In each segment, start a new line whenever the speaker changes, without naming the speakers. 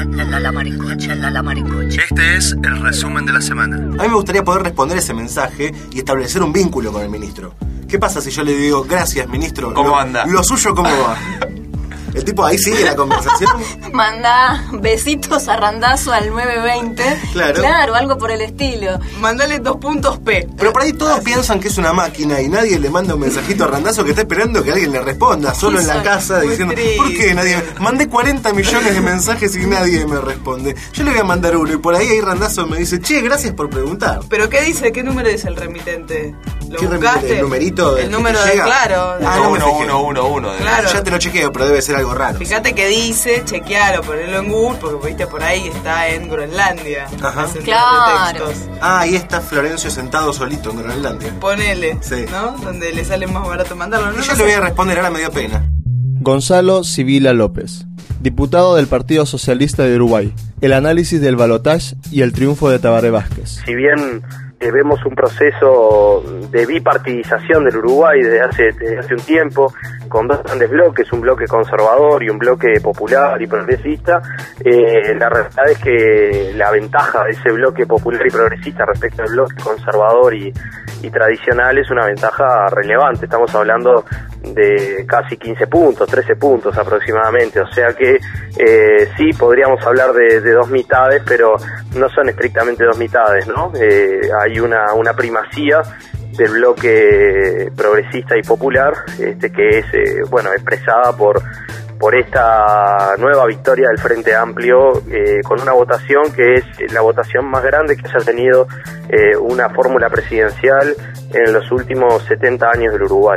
La maricocha.
Este es el resumen de la semana.
A mí me gustaría poder responder ese mensaje y establecer un vínculo con el ministro. ¿Qué pasa si yo le digo, gracias, ministro?
¿Cómo anda?
Lo suyo, ¿cómo va? El tipo ahí sigue la conversación.
Mandá besitos a Randazo al 920. Claro, algo por el estilo.
Mandale 2 puntos P.
Pero por ahí todos piensan que es una máquina y nadie le manda un mensajito a Randazo que está esperando que alguien le responda. Solo en la casa diciendo, ¿por qué nadie? Mandé 40 millones de mensajes y nadie me responde. Yo le voy a mandar uno y por ahí Randazo me dice, che, gracias por preguntar.
¿Pero qué dice? ¿Qué número dice el remitente? ¿Lo
¿Qué
buscaste?
remitente? ¿El numerito?
El número de, claro.
No me fijé.
111.
Claro.
Ya te lo chequeo, pero debe ser algo raro.
Fíjate que dice, chequealo, ponelo en Google, porque viste por ahí está en Groenlandia.
Ajá.
Claro.
Ahí está Florencio sentado solito en Groenlandia.
Ponele,
sí.
¿no? Donde le sale más barato mandarlo.
Y yo le voy a responder, ahora me dio pena.
Gonzalo Sibila López, diputado del Partido Socialista de Uruguay. El análisis del balotaje y el triunfo de Tabaré Vázquez.
Si bien vemos un proceso de bipartidización del Uruguay desde hace un tiempo, con 2 grandes bloques, un bloque conservador y un bloque popular y progresista, la realidad es que la ventaja de ese bloque popular y progresista respecto al bloque conservador y tradicional es una ventaja relevante. Estamos hablando de casi 15 puntos, 13 puntos aproximadamente, o sea que sí podríamos hablar de 2 mitades, pero no son estrictamente 2 mitades, ¿no? Hay una primacía del bloque progresista y popular, que es expresada por esta nueva victoria del Frente Amplio, con una votación que es la votación más grande que haya tenido una fórmula presidencial en los últimos 70 años del Uruguay.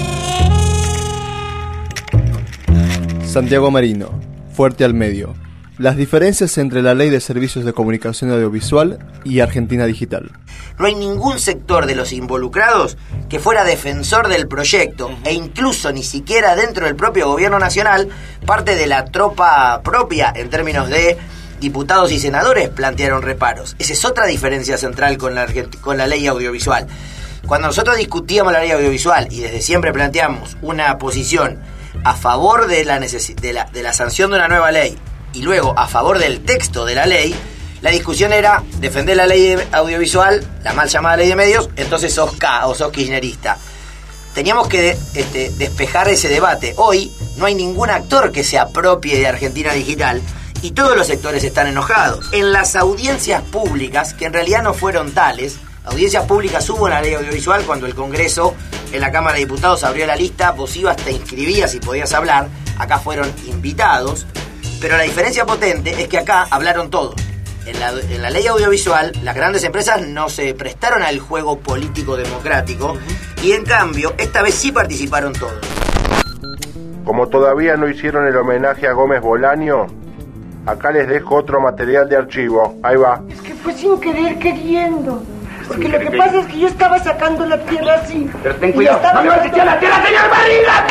Santiago Marino, Fuerte al Medio. Las diferencias entre la Ley de Servicios de Comunicación Audiovisual y Argentina Digital.
No hay ningún sector de los involucrados que fuera defensor del proyecto, e incluso ni siquiera dentro del propio gobierno nacional, parte de la tropa propia en términos de diputados y senadores plantearon reparos. Esa es otra diferencia central con la ley audiovisual. Cuando nosotros discutíamos la ley audiovisual y desde siempre planteamos una posición a favor de la sanción de una nueva ley y luego a favor del texto de la ley, la discusión era defender la ley audiovisual, la mal llamada ley de medios, entonces sos K o sos kirchnerista. Teníamos que despejar ese debate. Hoy no hay ningún actor que se apropie de Argentina Digital y todos los sectores están enojados. En las audiencias públicas, que en realidad no fueron tales, audiencias públicas hubo en la ley audiovisual cuando el Congreso, en la Cámara de Diputados, abrió la lista, vos ibas, te inscribías y podías hablar, acá fueron invitados, pero la diferencia potente es que acá hablaron todos. En la ley audiovisual, las grandes empresas no se prestaron al juego político democrático y en cambio, esta vez sí participaron todos.
Como todavía no hicieron el homenaje a Gómez Bolaño, acá les dejo otro material de archivo. Ahí va.
Es que fue sin querer queriendo. Porque lo que pasa es que yo estaba sacando la tierra así.
Pero ten cuidado, ¡no me vas a echar la tierra, señor Barriga!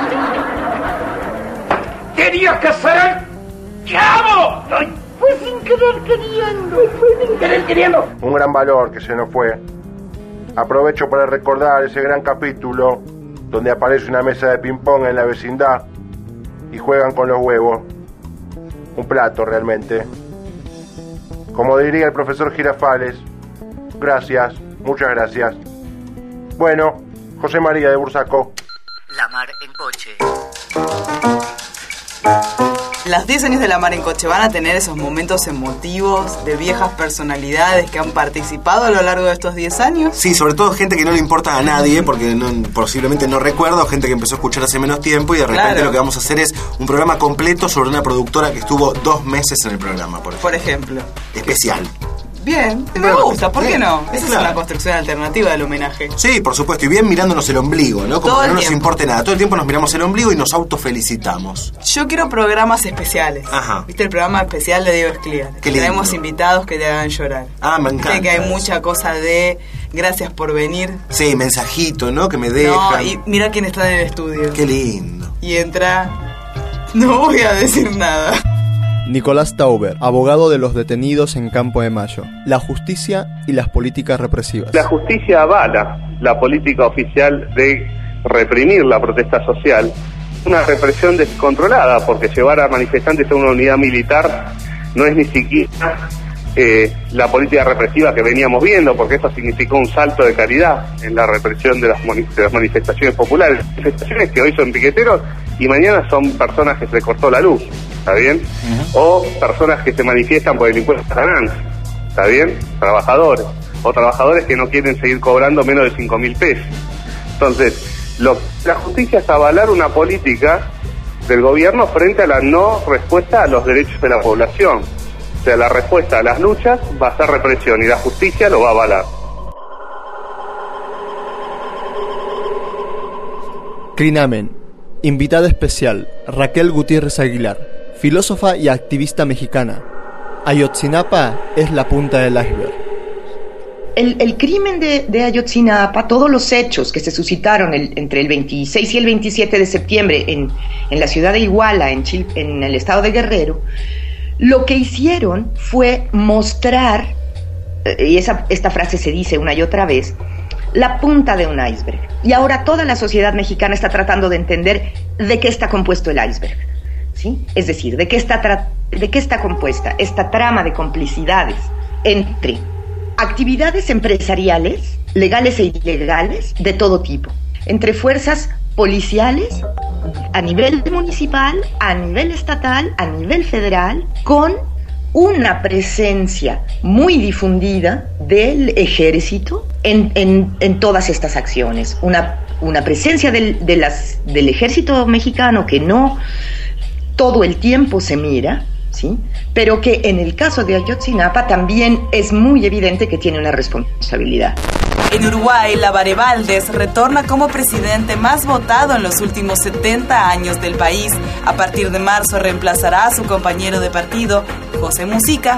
¡Tenías que hacer el chavo!
Fue sin querer queriendo.
Fue sin querer queriendo.
Un gran valor que se nos fue. Aprovecho para recordar ese gran capítulo donde aparece una mesa de ping-pong en la vecindad y juegan con los huevos. Un plato realmente. Como diría el profesor Girafales, gracias, muchas gracias. Bueno, José María de Bursaco.
La mar en coche.
Las 10 años de La Mar en Coche van a tener esos momentos emotivos de viejas personalidades que han participado a lo largo de estos 10 años.
Sí, sobre todo gente que no le importa a nadie, porque posiblemente no recuerda, o gente que empezó a escuchar hace menos tiempo y de repente lo que vamos a hacer es un programa completo sobre una productora que estuvo 2 meses en el programa, por ejemplo. Especial.
Bien, me gusta, ¿por qué no? Esa es una construcción alternativa del homenaje.
Sí, por supuesto, y bien mirándonos el ombligo, ¿no? Como que no nos importe nada. Todo el tiempo nos miramos el ombligo y nos autofelicitamos.
Yo quiero programas especiales.
Ajá.
¿Viste el programa especial de Diego Escliar?
Qué lindo.
Tenemos invitados que te hagan llorar.
Ah, me encanta.
Sé que hay mucha cosa de gracias por venir.
Sí, mensajito, ¿no? Que me dejan.
No, y mira quién está en el estudio.
Qué lindo.
Y entra... No voy a decir nada.
Nicolás Tauber, abogado de los detenidos en Campo de Mayo. La justicia y las políticas represivas.
La justicia avala la política oficial de reprimir la protesta social. Una represión descontrolada, porque llevar a manifestantes a una unidad militar no es ni siquiera la política represiva que veníamos viendo, porque eso significó un salto de calidad en la represión de las manifestaciones populares. Manifestaciones que hoy son piqueteros y mañana son personas que se les cortó la luz, ¿está bien? O personas que se manifiestan por el impuesto a la ganancia, ¿está bien? Trabajadores. O trabajadores que no quieren seguir cobrando menos de 5.000 pesos. Entonces, la justicia es avalar una política del gobierno frente a la no respuesta a los derechos de la población. O sea, la respuesta a las luchas va a ser represión y la justicia lo va a avalar.
Crinamen. Invitada especial, Raquel Gutiérrez Aguilar, filósofa y activista mexicana. Ayotzinapa es la punta del iceberg.
El crimen de Ayotzinapa, todos los hechos que se suscitaron entre el 26 y el 27 de septiembre en la ciudad de Iguala, en el estado de Guerrero, lo que hicieron fue mostrar, y esta frase se dice una y otra vez, la punta de un iceberg. Y ahora toda la sociedad mexicana está tratando de entender de qué está compuesto el iceberg, ¿sí? Es decir, de qué está compuesta esta trama de complicidades entre actividades empresariales, legales e ilegales, de todo tipo, entre fuerzas policiales a nivel municipal, a nivel estatal, a nivel federal, con una presencia muy difundida del ejército en todas estas acciones. Una presencia del ejército mexicano que no todo el tiempo se mira, ¿sí? Pero que en el caso de Ayotzinapa también es muy evidente que tiene una responsabilidad.
En Uruguay, Labaré Valdés retorna como presidente más votado en los últimos 70 años del país. A partir de marzo reemplazará a su compañero de partido, José Mujica.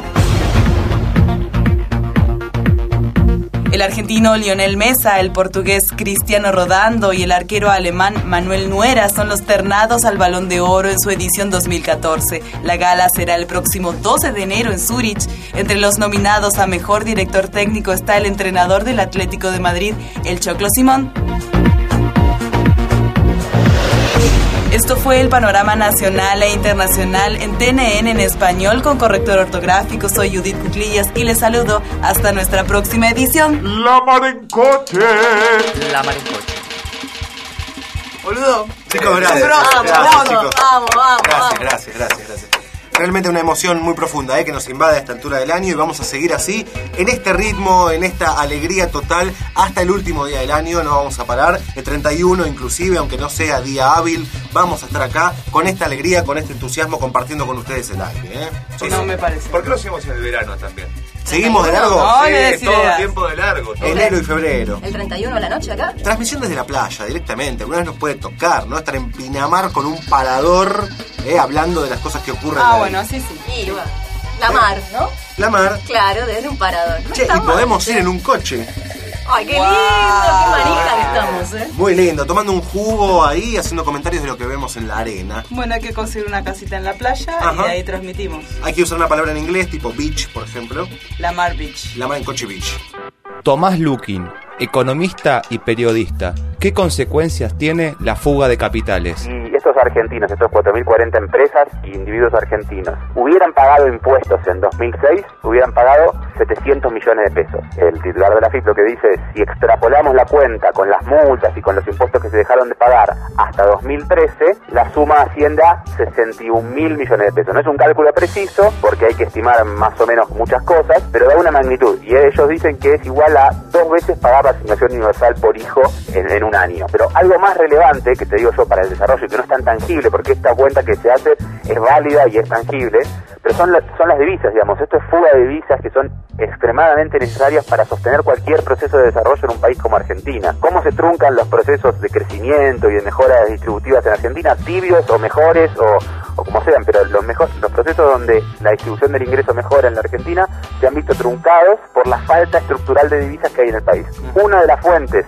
El argentino Lionel Mesa, el portugués Cristiano Rodando y el arquero alemán Manuel Nuera son los ternados al Balón de Oro en su edición 2014. La gala será el próximo 12 de enero en Zúrich. Entre los nominados a Mejor Director Técnico está el entrenador del Atlético de Madrid, el Choclo Simón. Esto fue el panorama nacional e internacional en TNN en español con corrector ortográfico. Soy Judith Cuclillas y les saludo hasta nuestra próxima edición.
La mar en coche.
La mar en coche.
Boludo.
Chicos, gracias.
Vamos.
Gracias. Realmente una emoción muy profunda que nos invade a esta altura del año y vamos a seguir así, en este ritmo, en esta alegría total, hasta el último día del año. No vamos a parar, el 31 inclusive, aunque no sea día hábil, vamos a estar acá con esta alegría, con este entusiasmo, compartiendo con ustedes el aire.
No me parece.
¿Por qué lo hacemos en el verano también?
¿Seguimos de largo?
No,
sí, todo el tiempo de largo. Todo.
Enero y febrero.
¿El 31 a la noche acá?
Transmisión desde la playa, directamente. Alguna vez nos puede tocar, ¿no? Estar en Pinamar con un parador, hablando de las cosas que ocurren.
Bueno, sí.
Y bueno, la mar, ¿no?
La mar.
Claro, desde un parador. No
y podemos ir en un coche.
¡Ay, qué lindo! ¡Qué manija que estamos,
Muy lindo, tomando un jugo ahí, haciendo comentarios de lo que vemos en la arena.
Bueno, hay que conseguir una casita en la playa. Ajá. Y de ahí transmitimos.
Hay que usar una palabra en inglés, tipo beach, por ejemplo.
La mar beach.
La mar en coche beach.
Tomás Lukin, economista y periodista. ¿Qué consecuencias tiene la fuga de capitales?
Y estos argentinos, estos 4.040 empresas y individuos argentinos, hubieran pagado impuestos en 2006, hubieran pagado 700 millones de pesos. El titular de la AFIP lo que dice es, si extrapolamos la cuenta con las multas y con los impuestos que se dejaron de pagar hasta 2013, la suma asciende a 61.000 millones de pesos. No es un cálculo preciso, porque hay que estimar más o menos muchas cosas, pero da una magnitud. Y ellos dicen que es igual a 2 veces pagar la asignación universal por hijo en un año. Pero algo más relevante, que te digo yo, para el desarrollo, que no es tan tangible, porque esta cuenta que se hace es válida y es tangible, pero son las divisas, digamos. Esto es fuga de divisas que son extremadamente necesarias para sostener cualquier proceso de desarrollo en un país como Argentina. ¿Cómo se truncan los procesos de crecimiento y de mejoras distributivas en Argentina? Tibios o mejores o como sean, pero los procesos donde la distribución del ingreso mejora en la Argentina se han visto truncados por la falta estructural de divisas que hay en el país. Una de las fuentes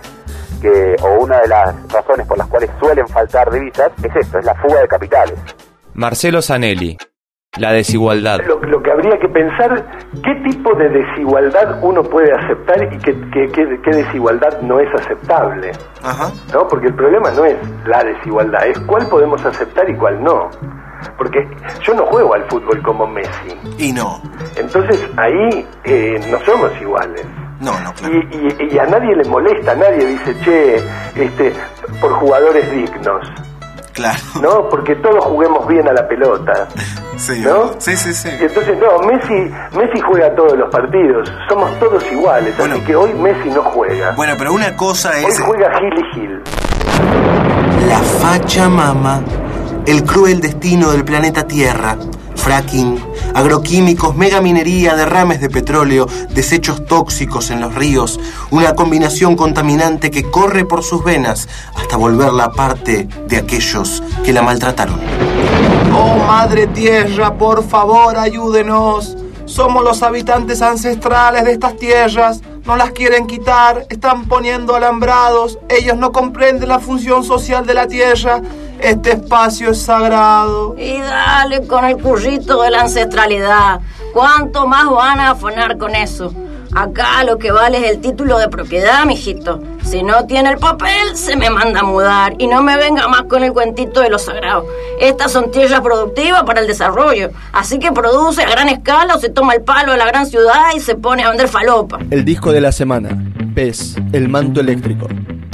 o una de las razones por las cuales suelen faltar divisas es esto, es la fuga de capitales.
Marcelo Zanelli, la desigualdad.
Lo que habría que pensar, ¿qué tipo de desigualdad uno puede aceptar y qué desigualdad no es aceptable?
Ajá.
¿No? Porque el problema no es la desigualdad, es cuál podemos aceptar y cuál no. Porque yo no juego al fútbol como Messi.
Y no.
Entonces ahí no somos iguales.
No, claro.
Y a nadie le molesta, nadie dice, che, por jugadores dignos.
Claro.
¿No? Porque todos juguemos bien a la pelota.
Sí,
¿no?
Sí.
Y entonces, no, Messi juega todos los partidos. Somos todos iguales, bueno, así que hoy Messi no juega.
Bueno, pero una cosa es...
Hoy juega Gil y Gil.
La Fachamama, el cruel destino del planeta Tierra. Fracking, agroquímicos, megaminería, derrames de petróleo, desechos tóxicos en los ríos, una combinación contaminante que corre por sus venas hasta volverla parte de aquellos que la maltrataron.
Oh, Madre Tierra, por favor, ayúdenos. Somos los habitantes ancestrales de estas tierras. No las quieren quitar, están poniendo alambrados. Ellos no comprenden la función social de la tierra. Este espacio es sagrado.
Y dale con el currito de la ancestralidad. ¿Cuánto más van a afanar con eso? Acá lo que vale es el título de propiedad, mijito. Si no tiene el papel, se me manda a mudar. Y no me venga más con el cuentito de lo sagrado. Estas son tierras productivas para el desarrollo. Así que produce a gran escala o se toma el palo de la gran ciudad y se pone a vender falopa.
El disco de la semana. PES, el manto eléctrico.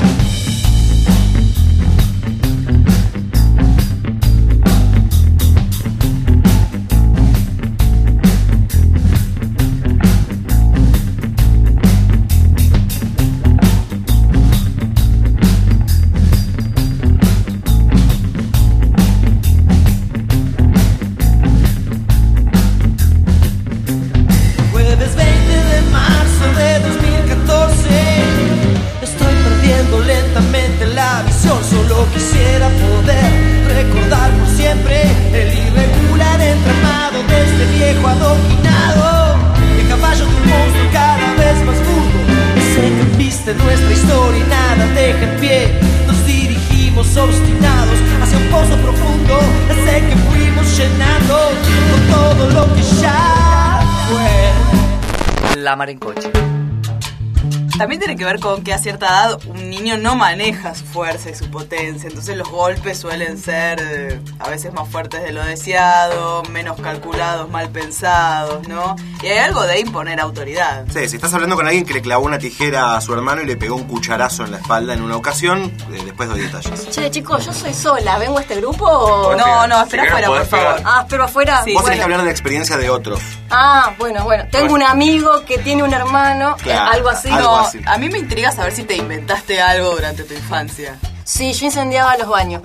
Nuestra historia y nada deja en pie. Nos dirigimos obstinados hacia un pozo profundo, ese que fuimos llenando con todo lo que ya fue.
La mar en coche. También tiene que ver con que a cierta edad un niño no maneja su fuerza y su potencia, entonces los golpes suelen ser a veces más fuertes de lo deseado, menos calculados, mal pensados, ¿no? Y hay algo de imponer autoridad.
Sí, si estás hablando con alguien que le clavó una tijera a su hermano y le pegó un cucharazo en la espalda en una ocasión, después doy detalles.
Che, chicos, yo soy sola, ¿vengo a este grupo o...?
No, espera afuera, por favor.
Espero afuera.
Sí,
vos tenés que hablar de la experiencia de otros.
Bueno, tengo un amigo que tiene un hermano,
claro,
algo así.
A mí me intriga saber si te inventaste algo durante tu infancia.
Sí, yo incendiaba los baños.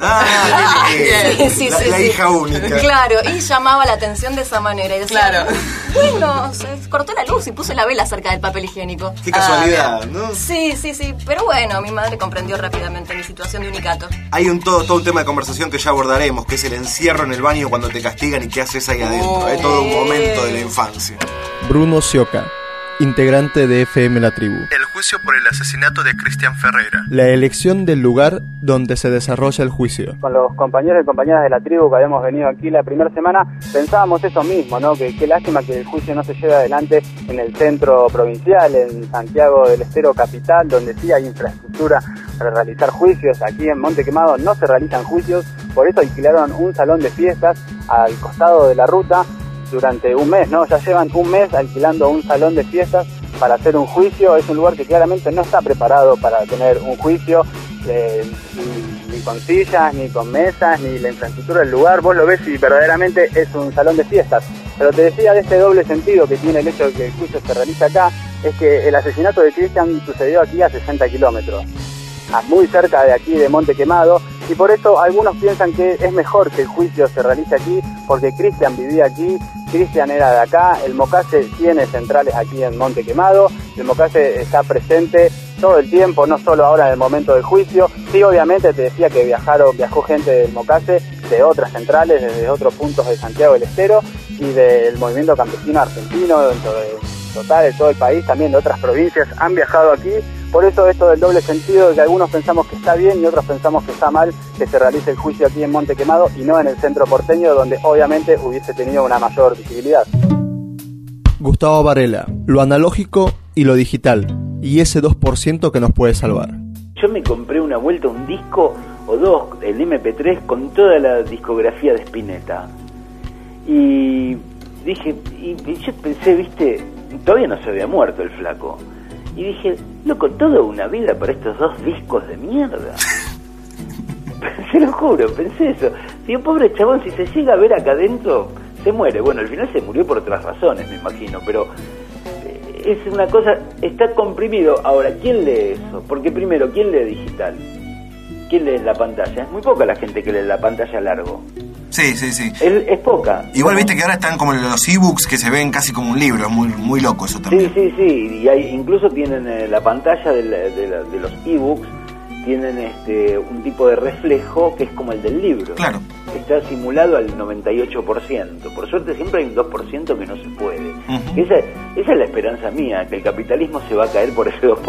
Sí, la hija única.
Claro, y llamaba la atención de esa manera. Y decía,
claro.
Bueno, se cortó la luz y puse la vela cerca del papel higiénico.
Qué casualidad, ¿no?
Sí. Pero bueno, mi madre comprendió rápidamente mi situación de unicato.
Hay todo un tema de conversación que ya abordaremos, que es el encierro en el baño cuando te castigan y qué haces ahí adentro. Es todo un momento de la infancia.
Bruno Sioca, integrante de FM La Tribu.
El juicio por el asesinato de Cristian Ferreira.
La elección del lugar donde se desarrolla el juicio.
Con los compañeros y compañeras de La Tribu que habíamos venido aquí la primera semana, pensábamos eso mismo, ¿no? Que qué lástima que el juicio no se lleve adelante en el centro provincial, en Santiago del Estero capital, donde sí hay infraestructura para realizar juicios. Aquí en Monte Quemado no se realizan juicios, por eso alquilaron un salón de fiestas al costado de la ruta durante un mes, ¿no? Ya llevan un mes alquilando un salón de fiestas para hacer un juicio. Es un lugar que claramente no está preparado para tener un juicio, ni con sillas, ni con mesas, ni la infraestructura del lugar. Vos lo ves y verdaderamente es un salón de fiestas. Pero te decía de este doble sentido que tiene el hecho de que el juicio se realiza acá, es que el asesinato de Cristian sucedió aquí a 60 kilómetros, muy cerca de aquí de Monte Quemado, y por eso algunos piensan que es mejor que el juicio se realice aquí, porque Cristian vivía aquí, Cristian era de acá, el Mocase tiene centrales aquí en Monte Quemado, el Mocase está presente todo el tiempo, no solo ahora en el momento del juicio. Sí, obviamente te decía que viajó gente del Mocase de otras centrales, desde otros puntos de Santiago del Estero y del movimiento campesino argentino, dentro de todo el país, también de otras provincias han viajado aquí. Por eso esto del doble sentido de que algunos pensamos que está bien y otros pensamos que está mal que se realice el juicio aquí en Monte Quemado y no en el centro porteño, donde obviamente hubiese tenido una mayor visibilidad.
Gustavo Varela, lo analógico y lo digital, y ese 2% que nos puede salvar.
Yo me compré una vuelta un disco o 2 el MP3 con toda la discografía de Spinetta. Y dije, y yo pensé, viste, todavía no se había muerto el flaco. Y dije, loco, toda una vida para estos 2 discos de mierda. Se lo juro, pensé eso. Digo, pobre chabón, si se llega a ver acá adentro, se muere. Bueno, al final se murió por otras razones, me imagino, pero es una cosa, está comprimido. Ahora, ¿quién lee eso? Porque primero, ¿quién lee digital? ¿Quién lee la pantalla? Es muy poca la gente que lee la pantalla largo.
Sí.
Es poca.
Igual viste que ahora están como los ebooks que se ven casi como un libro, es muy loco eso también.
Sí, y incluso tienen la pantalla de los ebooks, tienen un tipo de reflejo que es como el del libro.
Claro.
Está simulado al 98%. Por suerte siempre hay un 2% que no se puede. Esa es la esperanza mía, que el capitalismo se va a caer por ese 2%.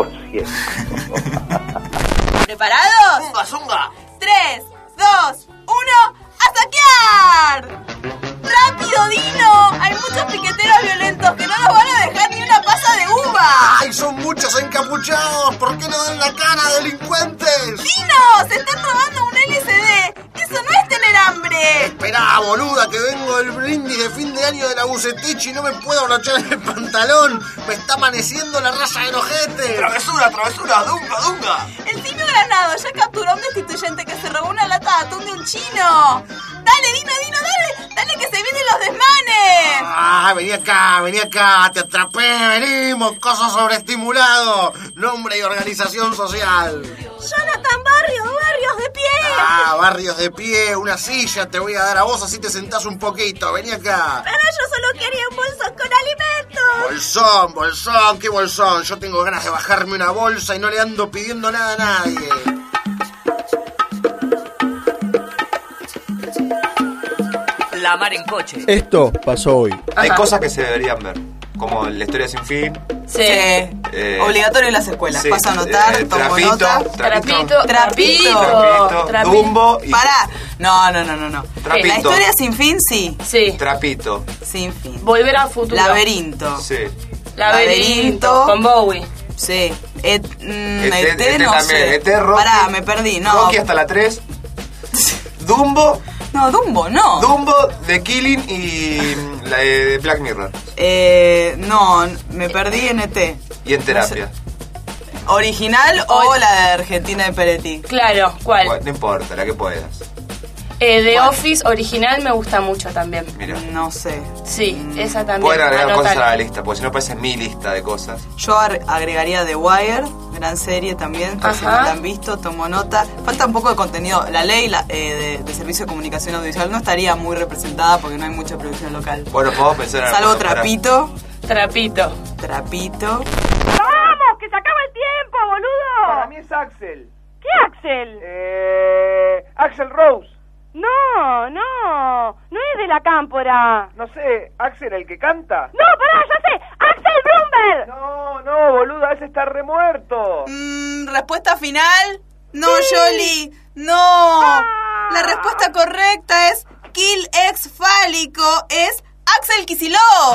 ¿Preparados?
¡Zunga!
3, 2, 1, ¡a saquear! ¡Rápido, Dino! Hay muchos piqueteros violentos que no nos van a dejar ni una pasa de uva.
¡Ay, son muchos encapuchados! ¿Por qué no dan la cara, delincuentes?
¡Dino! ¡Se están robando un LCD! ¡Eso no es tener hambre!
Esperá, boluda, que vengo del brindis de fin de año de la Bucetich y no me puedo abrochar el pantalón. Me está amaneciendo la raya del ojete.
Travesura, dunga.
El Simio Granado ya capturó a un destituyente que se robó una lata de atún de un chino. ¡Dale, Dino, dale, que se vienen los desmanes!
Ah, vení acá, te atrapé, venimos, coso sobreestimulado, nombre y organización social.
Jonathan, barrios de pie.
Ah, barrios de pie, una silla te voy a dar a vos, así te sentás un poquito, vení acá.
Pero yo solo quería un bolsón con alimentos.
Bolsón, ¿qué bolsón? Yo tengo ganas de bajarme una bolsa y no le ando pidiendo nada a nadie.
La mar en coche.
Esto pasó hoy.
Hay cosas que se deberían ver, como la historia sin fin.
Sí. Obligatorio en las escuelas.
Sí.
Paso a anotar, tomo nota.
Trapito. Dumbo y...
Pará. No.
Trapito.
La historia sin fin, sí.
Trapito.
Sin fin.
Volver al futuro.
Laberinto.
Sí.
Laberinto. Con Bowie.
Sí.
No
también.
Sé.
Pará, me perdí. No.
Rocky hasta la 3. Dumbo.
No, Dumbo, no.
Dumbo, The Killing y la de Black Mirror.
No, me perdí en ET.
Y en Terapia.
No sé. ¿Original o la de Argentina de Peretti?
Claro, ¿cuál?
No importa, la que puedas.
The Office original me gusta mucho también.
Mira.
No sé.
Sí, esa también.
Pueden agregar cosas a la lista, porque si no parece mi lista de cosas.
Yo agregaría The Wire, gran serie también, por si no la han visto, tomo nota. Falta un poco de contenido. La ley de Servicio de Comunicación Audiovisual no estaría muy representada porque no hay mucha producción local.
Bueno, podemos pensar en
Salvo Trapito.
Trapito.
¡Vamos!
¡Que se acaba el tiempo, boludo!
Para mí es Axel.
¿Qué Axel?
Axel Rose.
No es de la Cámpora.
No sé, Axel el que canta.
No, pará, ya sé, Axel Brumberg.
No, boluda, ese está remuerto.
¿Respuesta final? No, sí. Yoli, no. La respuesta correcta es Kill Ex Fálico, es Axel Kicillof.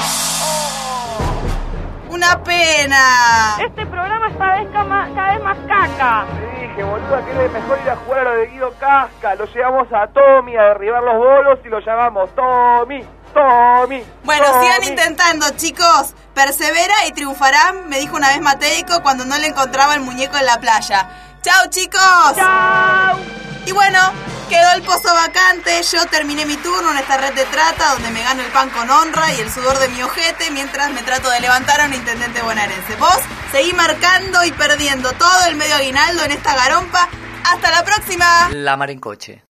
Una pena.
Este programa está cada vez más caca.
Te dije, boluda, que es mejor ir a jugar a lo de Guido Casca. Lo llevamos a Tommy a derribar los bolos y lo llamamos Tommy.
Bueno, sigan intentando, chicos. Persevera y triunfarán, me dijo una vez Mateico cuando no le encontraba el muñeco en la playa. ¡Chao, chicos!
¡Chao!
Y bueno, quedó el pozo vacante. Yo terminé mi turno en esta red de trata donde me gano el pan con honra y el sudor de mi ojete mientras me trato de levantar a un intendente bonaerense. Vos seguí marcando y perdiendo todo el medio aguinaldo en esta garompa. ¡Hasta la próxima!
La mar en coche.